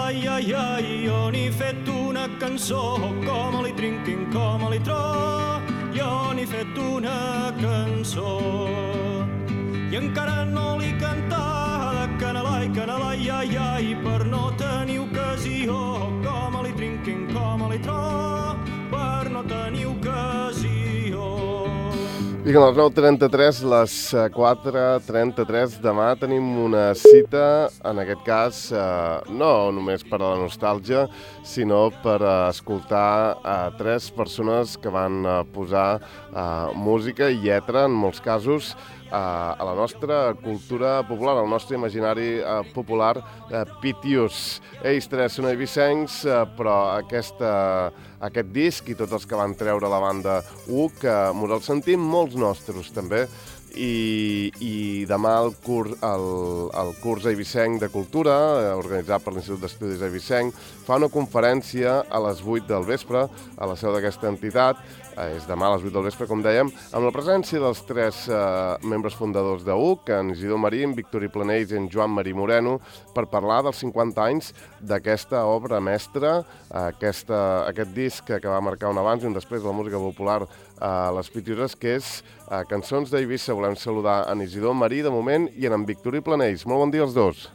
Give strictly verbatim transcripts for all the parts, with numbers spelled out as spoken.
ai ai ai, jo n'he fet una cançó, com li trinquin, com li tro, jo n'he fet una cançó. I encara no li cantada, canalai, canalai, ai ai, per no tenir ocasió, com li trinquin, com li tro, per no tenir ocasió. Vinga, a les nou trenta-tres, les quatre trenta-tres, demà tenim una cita, en aquest cas, eh, no només per a la nostàlgia, sinó per a escoltar a tres persones que van eh, posar eh, música i lletra, en molts casos, eh, a la nostra cultura popular, al nostre imaginari eh, popular eh, pitius. Ells tres són eivissencs, eh, però aquesta... aquest disc i tots els que van treure la banda U, que mos el sentim molts nostres també, i, i demà el, cur, el, el curs eivissenc de cultura, organitzat per l'Institut d'Estudis Eivissenc, fa una conferència a les vuit del vespre a la seu d'aquesta entitat. És demà a les vuit del vespre, com dèiem, amb la presència dels tres eh, membres fundadors de U C, en Isidor Marí, en Victorí Planells i en Joan Marí Moreno, per parlar dels cinquanta anys d'aquesta obra mestra, aquesta, aquest disc que va marcar un abans i un després de la música popular a les Pitioses, que és eh, Cançons d'Eivissa. Volem saludar en Isidor Marí, de moment, i en, en Victorí Planells. Molt bon dia als dos.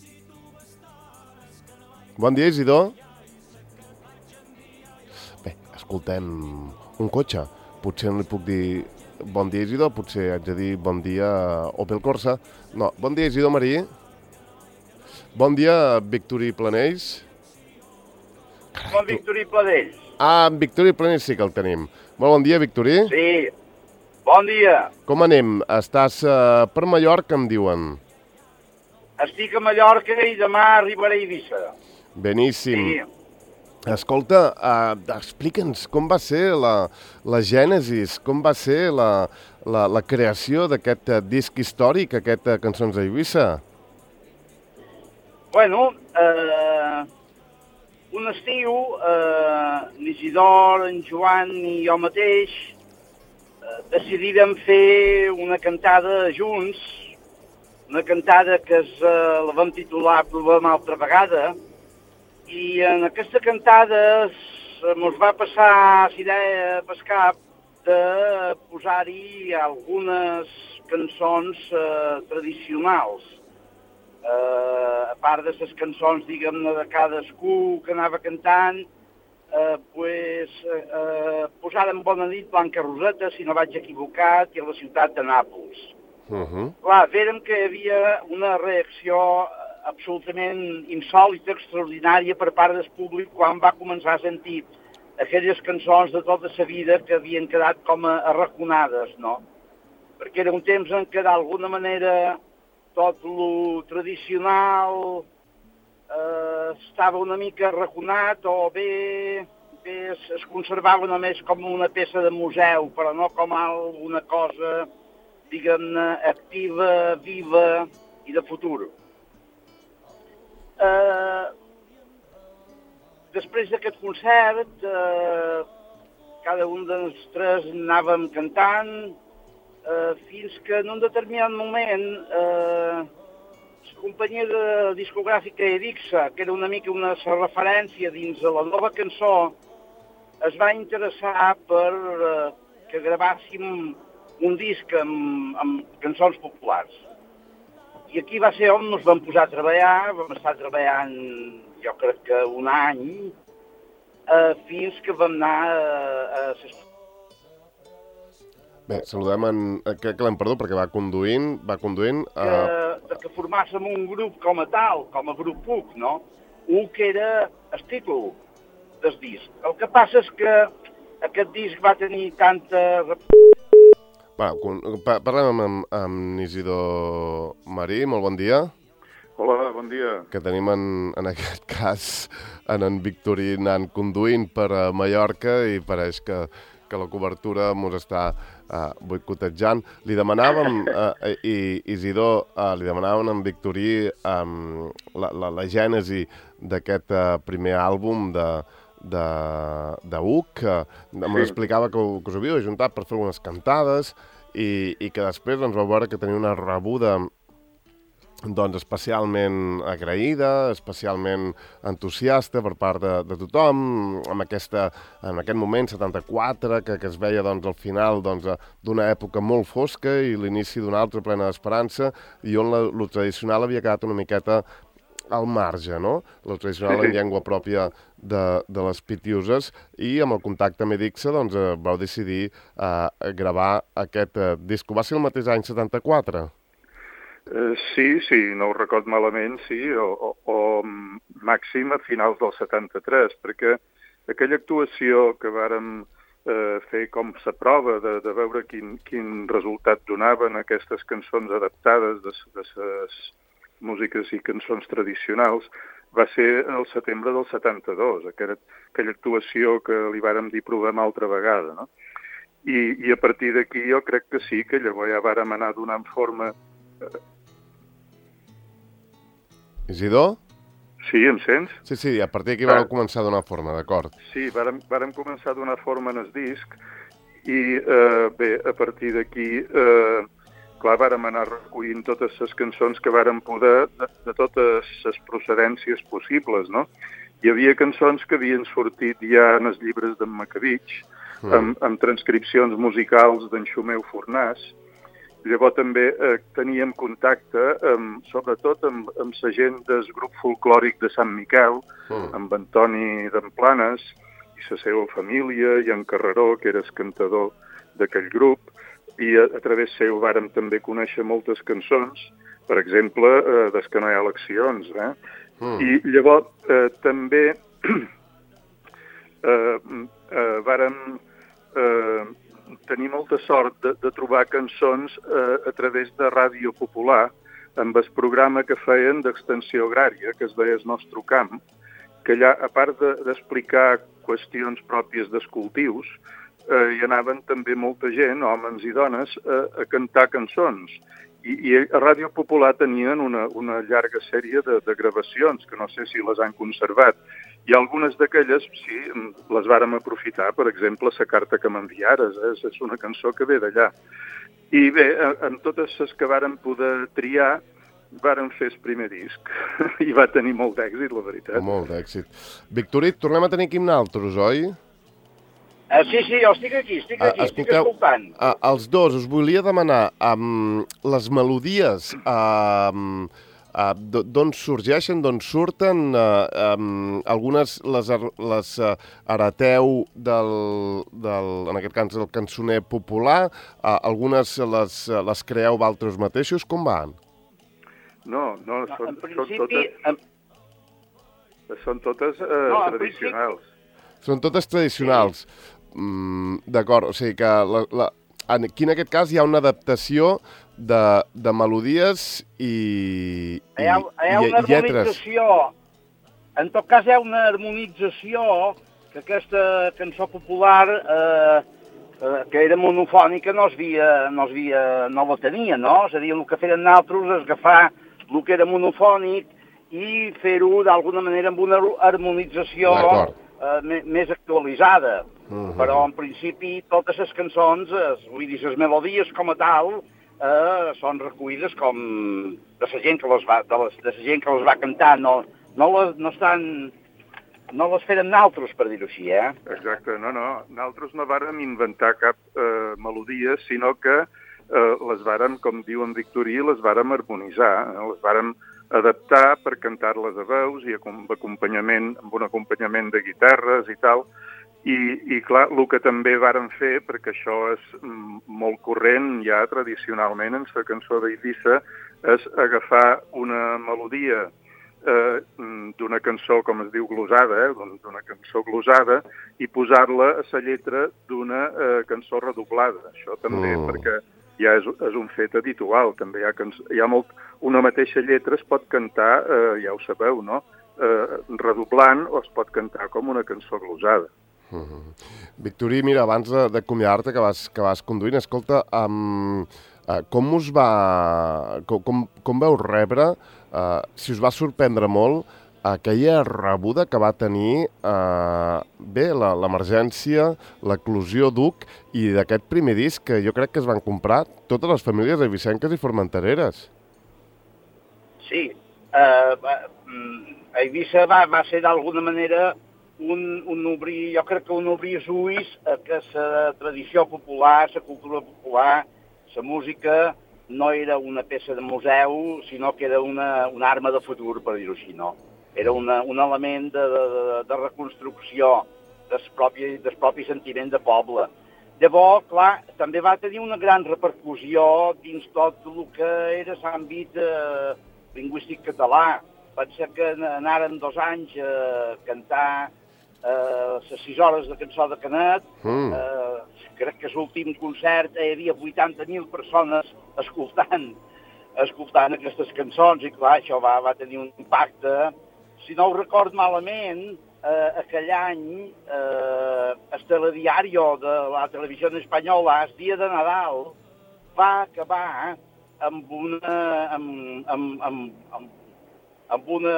Bon dia, Isidor. Bé, escoltem un cotxe. Potser no li puc dir bon dia, Isidor, potser haig de dir bon dia Opel Corsa. No, bon dia, Isidor Marí. Bon dia, Victorí Planells. Carai, bon Victorí Planells. Ah, en Victorí Planells sí que el tenim. Molt bon dia, Victorí. Sí, bon dia. Com anem? Estàs uh, per Mallorca, em diuen. Estic a Mallorca i demà arribaré a Eivissa. Beníssim. Sí. Escolta, uh, explica'ns com va ser la, la gènesis, com va ser la, la, la creació d'aquest uh, disc històric, aquest uh, Cançons d'Eivissa. Bueno, eh, un estiu, eh, l'Isidor, en Joan i jo mateix eh, decidíem fer una cantada junts, una cantada que es, eh, la vam titular Provem altra vegada, i en aquesta cantada ens va passar la idea pel cap de posar-hi algunes cançons eh, tradicionals. Eh, a part de les cançons, diguem-ne, de cadascú que anava cantant, eh, pues, eh, posàrem Bona nit, Blanca Roseta, si no vaig equivocat, i a la ciutat de Nàpols. Uh-huh. Clar, vèrem que hi havia una reacció absolutament insòlita, extraordinària per part del públic quan va començar a sentir aquelles cançons de tota la vida que havien quedat com a arraconades, no? Perquè era un temps en què d'alguna manera tot lo tradicional eh, estava una mica arraconat o bé, bé es, es conservava només com una peça de museu, però no com alguna cosa, diguem-ne, activa, viva i de futur. Eh, després d'aquest concert, eh, cada un dels tres anàvem cantant, eh, fins que en un determinat moment eh, la companyia de discogràfica Edixa, que era una mica una referència dins de la nova cançó, es va interessar per eh, que gravàssim un disc amb, amb cançons populars. I aquí va ser on ens vam posar a treballar, vam estar treballant, jo crec que un any, eh, fins que vam anar a... a... Bé, saludem en... Que, que l'hem perdut perquè va conduint, va conduint... Que, uh... que formàssim un grup com a tal, com a grup U C, no? U C era el títol del disc. El que passa és que aquest disc va tenir tanta... Bueno, parlem amb, amb Isidor Marí, molt bon dia. Hola, bon dia. Que tenim en, en aquest cas en en Victorí anant conduint per a Mallorca i pareix que, que la cobertura mos està uh, boicotejant. Li demanàvem, uh, i Isidor, uh, li demanàvem en Victorí um, la, la, la gènesi d'aquest uh, primer àlbum de de, de U C, que ens sí. explicava que, que us havíeu ajuntat per fer unes cantades i, i que després ens vau veure que tenia una rebuda doncs especialment agraïda, especialment entusiasta per part de, de tothom, en, aquesta, en aquest moment setanta-quatre, que, que es veia doncs, al final doncs, d'una època molt fosca i l'inici d'una altra plena d'esperança, i on la, lo tradicional havia quedat una miqueta al marge, no? Lo tradicional en llengua pròpia de, de les Pitiuses, i amb el contacte amb Edixa doncs, vau decidir eh, gravar aquest eh, disc. Va ser el mateix any setanta-quatre? Uh, sí, sí, no ho record malament, sí, o, o, o màxim a finals del setanta-tres, perquè aquella actuació que vàrem uh, fer com sa prova de, de veure quin, quin resultat donaven aquestes cançons adaptades de, de ses músiques i cançons tradicionals, va ser el setembre del setanta-dos, aquella, aquella actuació que li vàrem dir provem altra vegada, no? I, i a partir d'aquí jo crec que sí, que llavors ja vàrem anar donant forma... Uh, Isidor? Sí, em sents? Sí, sí, a partir d'aquí vàrem començar a donar forma, d'acord. Sí, vàrem, vàrem començar a donar forma en el disc i, eh, bé, a partir d'aquí, eh, clar, vàrem anar recollint totes les cançons que vàrem poder de, de totes les procedències possibles, no? Hi havia cançons que havien sortit ja en els llibres d'en Macabich, mm. amb, amb transcripcions musicals d'en Xumeu Fornàs. Llavors també eh, teníem contacte, amb, sobretot amb, amb la gent del grup folclòric de Sant Miquel, mm. amb Antoni d'Emplanes i la seva família, i en Carreró, que era el cantador d'aquell grup, i a, a través seu vàrem també conèixer moltes cançons, per exemple, eh, des que no hi ha eleccions. Eh? Mm. I llavors eh, també eh, eh, vàrem... Eh, tenir molta sort de, de trobar cançons eh, a través de Ràdio Popular, amb el programa que feien d'extensió agrària, que es deia El Nostre Camp, que allà, a part d'explicar de, qüestions pròpies dels cultius, eh, hi anaven també molta gent, homes i dones, eh, a cantar cançons. I, i a Ràdio Popular tenien una, una llarga sèrie de, de gravacions, que no sé si les han conservat. I algunes d'aquelles, sí, les vàrem aprofitar, per exemple, la carta que m'enviares, eh? És una cançó que ve d'allà. I bé, en totes les que vàrem poder triar, vàrem fer el primer disc, i va tenir molt d'èxit, la veritat. Molt d'èxit. Victorí, tornem a tenir aquí amb naltros, oi? Uh, sí, sí, jo estic aquí, estic aquí, uh, estic escoltant. Uh, els dos, us volia demanar, um, les melodies... Um, Uh, d'on sorgeixen, d'on surten, uh, um, algunes les, les uh, hereteu del, del, en aquest cas, del cançoner popular, uh, algunes les, les creeu vosaltres mateixos, com van? No, no, són, no principi, són totes, en... són totes uh, no, tradicionals. Principi... Són totes tradicionals, sí. mm, d'acord, o sigui que la, la, aquí en aquest cas hi ha una adaptació de, de melodies i, i, hi ha, hi ha una i lletres. En tot cas, hi ha una harmonització que aquesta cançó popular, eh, eh, que era monofònica, no es havia, no, es havia, no la tenia, no? És a dir, el que feien nosaltres és agafar el que era monofònic i fer-ho d'alguna manera amb una harmonització eh, més actualitzada. Uh-huh. Però, en principi, totes les cançons, es, vull dir, les melodies com a tal, eh, són recollides com de la gent que les va, de les, de la gent que les va cantar. No, no, les, no estan... No les feren naltros, per dir-ho així, eh? Exacte, no, no. Naltros no vàrem inventar cap eh, melodia, sinó que eh, les vàrem, com diu en Victorí, les vàrem harmonitzar, eh? Les vàrem adaptar per cantar-les a veus i amb acompanyament, amb un acompanyament de guitarres i tal. I, i clar, el que també vàrem fer, perquè això és molt corrent ja tradicionalment en la cançó d'Eivissa, és agafar una melodia eh, d'una cançó, com es diu, glosada, eh, d'una cançó glosada, i posar-la a la lletra d'una eh, cançó redoblada. Això també, mm. perquè ja és, és un fet habitual. També hi ha, cançó, hi ha molt, una mateixa lletra es pot cantar, eh, ja ho sabeu, no?, eh, redoblant, o es pot cantar com una cançó glosada. Uh-huh. Victorí, mira, abans d'acomiadar-te que vas, que vas conduint, escolta, um, uh, com us va... Com, com, com veu rebre, uh, si us va sorprendre molt, aquella rebuda que va tenir, uh, bé, l'emergència, l'eclosió d'U C i d'aquest primer disc que jo crec que es van comprar totes les famílies eivissenques i formentereres. Sí. Uh, a Eivissa va, va ser d'alguna manera un, un obrir, jo crec que un obrir els ulls a que la tradició popular, la cultura popular, la música no era una peça de museu, sinó que era una, una arma de futur, per dir-ho així, no? Era una, un element de, de, de reconstrucció del propi, del propi sentiment de poble. Llavors, clar, també va tenir una gran repercussió dins tot el que era l'àmbit eh, lingüístic català. Pensa que anaren dos anys a cantar les eh, sis hores de cançó de Canet. Mm. Eh, crec que l'últim concert hi havia vuitanta mil persones escoltant, escoltant aquestes cançons i, clar, això va, va tenir un impacte. Si no ho record malament, eh, aquell any eh, el telediario de la televisió espanyola, el dia de Nadal, va acabar amb una... amb, amb, amb, amb, amb una...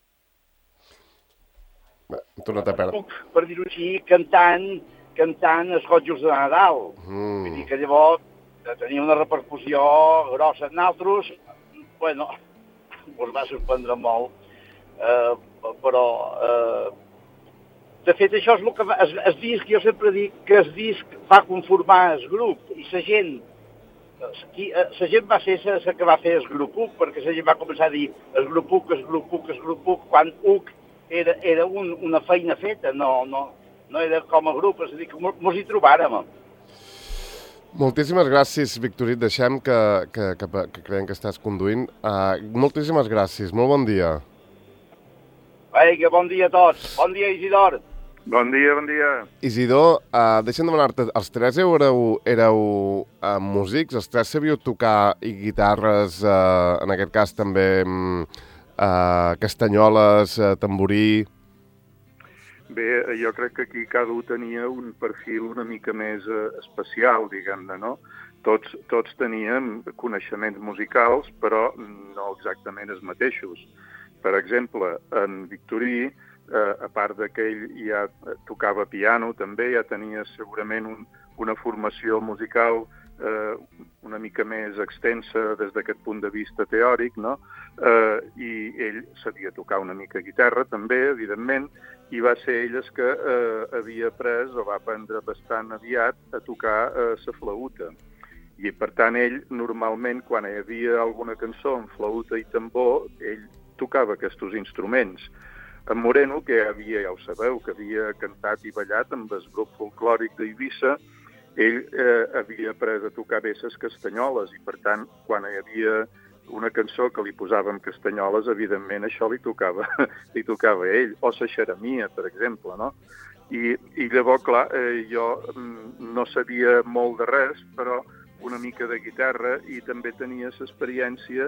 Torna't a perdre. Per dir-ho així, cantant, cantant els Gojos de Nadal. Mm. Vull dir que llavors tenia una repercussió grossa. Nosaltres, bueno, ens va sorprendre molt. Uh, però uh, de fet això és el que va, es, es disc, jo sempre dic que el disc va conformar el grup i la gent la gent va ser la que va fer el grup U C, perquè la gent va començar a dir el grup U C, el grup U C, el grup U C, quan U C era, era un, una feina feta, no, no, no era com a grup, és a dir, que mos hi trobàrem. Moltíssimes gràcies, Victorí. Deixem que, que, que, que creiem que estàs conduint. Uh, moltíssimes gràcies, molt bon dia. Vinga, bon dia a tots. Bon dia, Isidor. Bon dia, bon dia. Isidor, uh, deixa'm demanar-te, els tres éreu, éreu uh, músics? Els tres sabíeu tocar i guitarres, uh, en aquest cas també uh, castanyoles, uh, tamborí? Bé, jo crec que aquí cada un tenia un perfil una mica més uh, especial, diguem-ne, no? Tots, tots teníem coneixements musicals, però no exactament els mateixos. Per exemple, en Victorí, eh, a part que ell ja tocava piano, també ja tenia segurament un, una formació musical eh, una mica més extensa des d'aquest punt de vista teòric, no? Eh, I ell sabia tocar una mica guitarra, també, evidentment, i va ser ell el que eh, havia après o va aprendre bastant aviat a tocar eh, la flauta. I, per tant, ell, normalment, quan hi havia alguna cançó amb flauta i tambor, ell tocava aquests instruments. En Moreno, que havia, ja ho sabeu, que havia cantat i ballat amb el grup folclòric d'Eivissa, ell eh, havia après a tocar bé les castanyoles i, per tant, quan hi havia una cançó que li posàvem castanyoles, evidentment això li tocava, li tocava a ell, o la xeremia, per exemple, no? I, i llavors, clar, eh, jo no sabia molt de res, però una mica de guitarra i també tenia l'experiència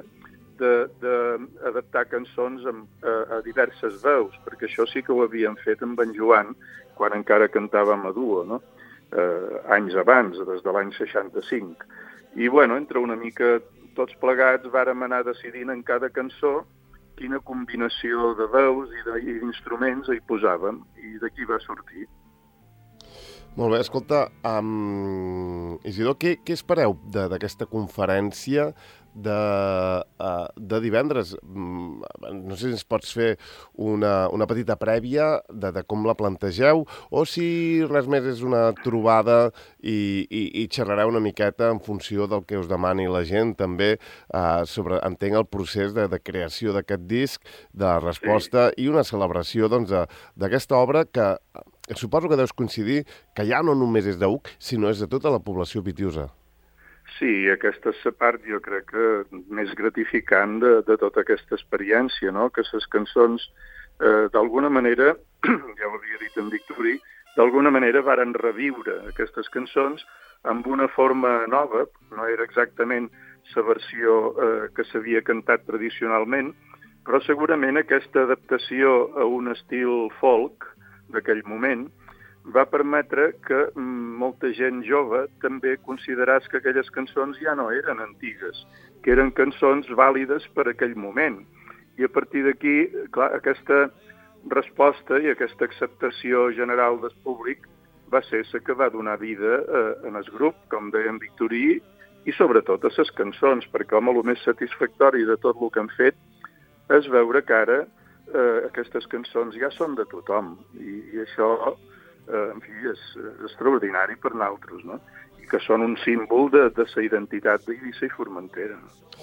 d'adaptar cançons amb, a, a diverses veus, perquè això sí que ho havíem fet amb en Joan quan encara cantàvem a duo, no? Eh, anys abans, des de l'any seixanta-cinc. I, bueno, entre una mica tots plegats vàrem anar decidint en cada cançó quina combinació de veus i d'instruments hi posàvem, i d'aquí va sortir. Molt bé, escolta, um, Isidor, què, què espereu d'aquesta conferència de, uh, de divendres? Um, no sé si ens pots fer una, una petita prèvia de, de com la plantegeu, o si res més és una trobada i, i, i xerrareu una miqueta en funció del que us demani la gent, també uh, sobre, entenc, el procés de, de creació d'aquest disc, de la resposta sí. I una celebració doncs, d'aquesta obra que suposo que deus coincidir que ja no només és d'U C, sinó és de tota la població pitiusa. Sí, aquesta és la part, jo crec que més gratificant de, de tota aquesta experiència, no? Que les cançons, eh, d'alguna manera, ja ho havia dit en Victorí, d'alguna manera varen reviure aquestes cançons amb una forma nova, no era exactament la versió eh, que s'havia cantat tradicionalment, però segurament aquesta adaptació a un estil folk d'aquell moment va permetre que molta gent jove també considerés que aquelles cançons ja no eren antigues, que eren cançons vàlides per aquell moment. I a partir d'aquí, clar, aquesta resposta i aquesta acceptació general del públic va ser la que va donar vida eh, en el grup, com deia en Victorí, i sobretot a les cançons, perquè, home, el més satisfactori de tot el que han fet és veure que ara eh, aquestes cançons ja són de tothom, i, i això, eh, en fi, és, és extraordinari per nosaltres, no? I que són un símbol de, de la identitat d'Eivissa i Formentera.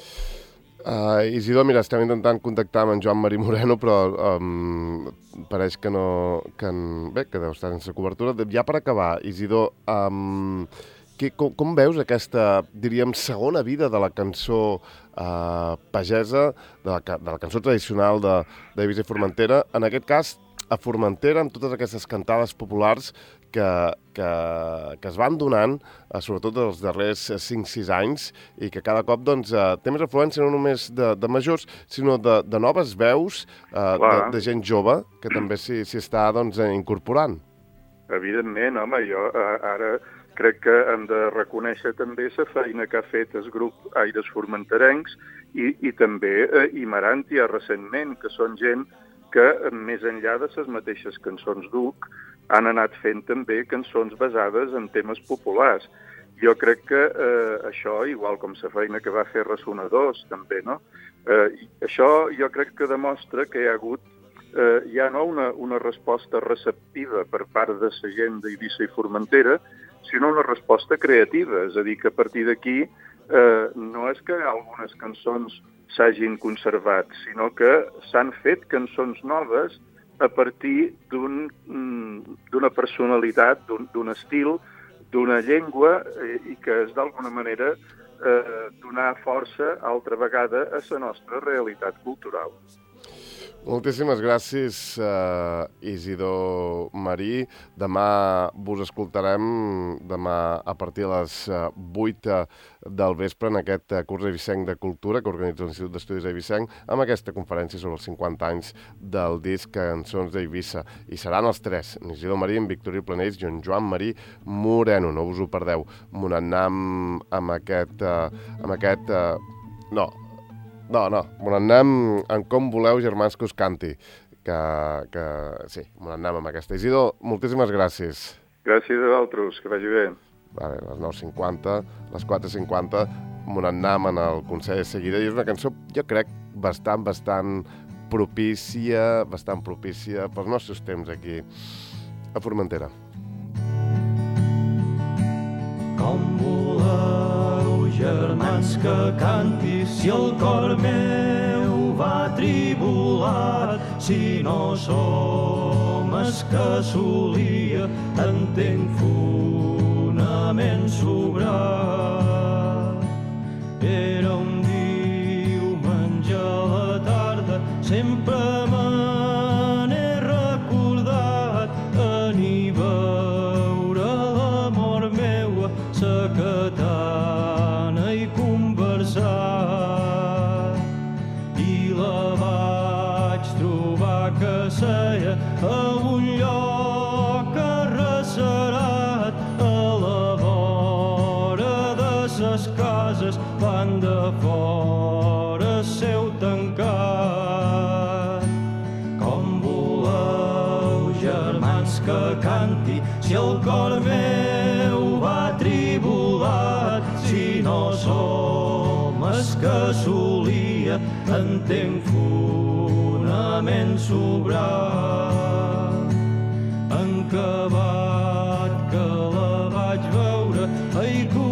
Uh, Isidor, mira, estem intentant contactar amb en Joan Marí Moreno, però um, pareix que no... Que en, bé, que deu estar sense cobertura. Ja per acabar, Isidor, um, que, com, com veus aquesta, diríem, segona vida de la cançó uh, pagesa, de la, de la cançó tradicional d'Eivissa i Formentera, en aquest cas, a Formentera, amb totes aquestes cantades populars que, que, que es van donant, eh, sobretot els darrers cinc sis anys, i que cada cop doncs, eh, té més afluència no només de, de majors, sinó de, de noves veus, eh, de, de gent jove, que també s'hi està doncs, incorporant. Evidentment, home, jo ara crec que hem de reconèixer també la feina que ha fet el grup Aires Formenterencs i, i també eh, Imarantia recentment, que són gent que, més enllà de les mateixes cançons d'Uc, han anat fent també cançons basades en temes populars. Jo crec que eh, això, igual com la feina que va fer Ressonadors, també, no? Eh, això jo crec que demostra que hi ha hagut eh, ja no una, una resposta receptiva per part de la gent d'Eivissa i Formentera, sinó una resposta creativa. És a dir, que a partir d'aquí eh, no és que algunes cançons s'hagin conservat, sinó que s'han fet cançons noves a partir d'una un, personalitat, d'un estil, d'una llengua, eh, i que és d'alguna manera eh, donar força altra vegada a la nostra realitat cultural. Moltíssimes gràcies, uh, Isidor Marí. Demà vos escoltarem, demà a partir de les uh, vuit del vespre en aquest uh, curs eivissenc de cultura que organitza l'Institut d'Estudis Eivissenc, amb aquesta conferència sobre els cinquanta anys del disc Cançons d'Eivissa. I seran els tres, Isidor Marí, en Victorí Planells i en Joan Marí Moreno. No us ho perdeu. M'ho anem amb aquest... Uh, amb aquest uh, no, No, no, m'ho anem en Com voleu, germans, que us canti. Que, que sí, m'ho anem amb aquesta. Isidor, moltíssimes gràcies. Gràcies a vosaltres, que vagi bé. Vale, les nou cinquanta, les quatre cinquanta, m'ho anem en el Consell de seguida. I és una cançó, jo crec, bastant, bastant propícia, bastant propícia pels nostres temps aquí a Formentera. Com voleu, germans, que canti, si el cor meu va tribulat, si no som es que solia, entenc fonament sobrat. Era un diumenge a la tarda, sempre me n'he recordat, en hi veure l'amor meu, secretana i conversar. I la vaig trobar que seia a un lloc arrecerat, a la vora de ses cases, van de fora seu tancat. Com voleu, germans, que canti, si el cor meu va tribulat, si no som es que solia, entenc fonament sobrat. En acabat que la vaig veure, ai,